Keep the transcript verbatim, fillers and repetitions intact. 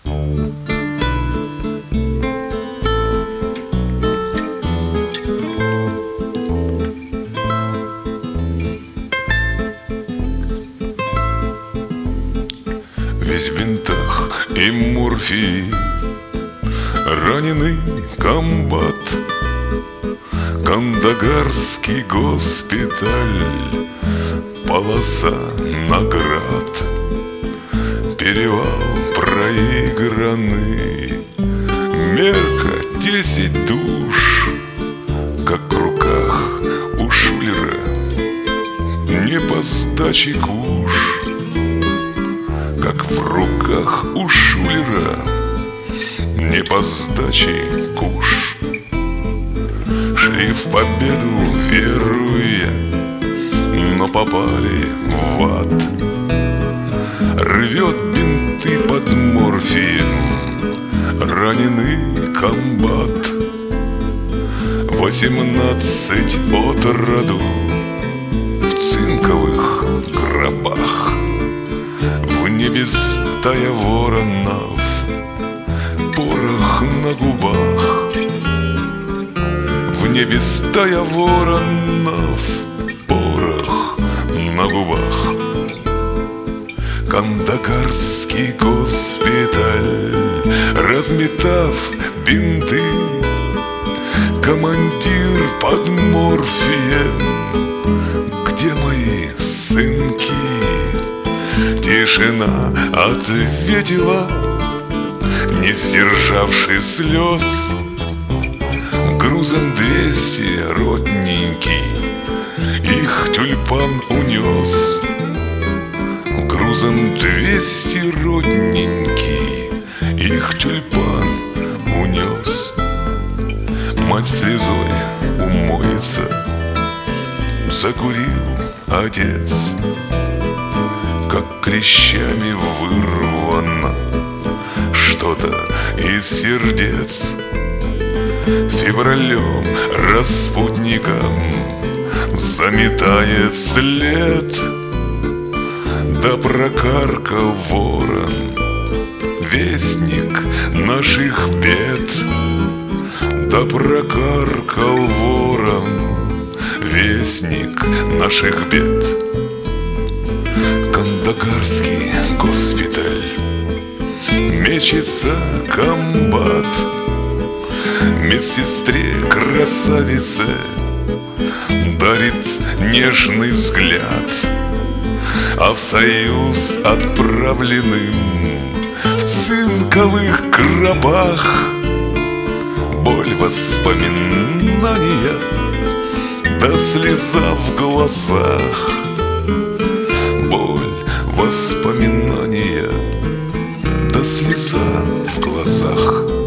Весь в бинтах и морфии, раненый комбат, Кандагарский госпиталь, полоса наград, перевал проигранный, мерка десять душ, как в руках у шулера, не по сдаче куш, как в руках у шулера, не по сдаче куш. Шли в победу, веруя, но попали в ад. Рвет бинты под морфием раненый комбат. Восемнадцать от роду в цинковых гробах. В небе стая воронов, порох на губах. В небе стая воронов, порох на губах. Кандагарский госпиталь, разметав бинты, командир под морфием. Где мои сынки? Тишина ответила, не сдержавший слез. Грузом двести ротненький их тюльпан унес. Грузом двести ротненький их тюльпан унес. Мать слезой умоется, закурил отец, как клещами вырвано что-то из сердец. Февралем распутником заметает след. Да прокаркал ворон, вестник наших бед. Да прокаркал ворон, вестник наших бед. Кандагарский госпиталь, мечется комбат, медсестре красавице дарит нежный взгляд. А в союз отправленным в цинковых гробах боль воспоминания, да слеза в глазах. Боль воспоминания, да слеза в глазах.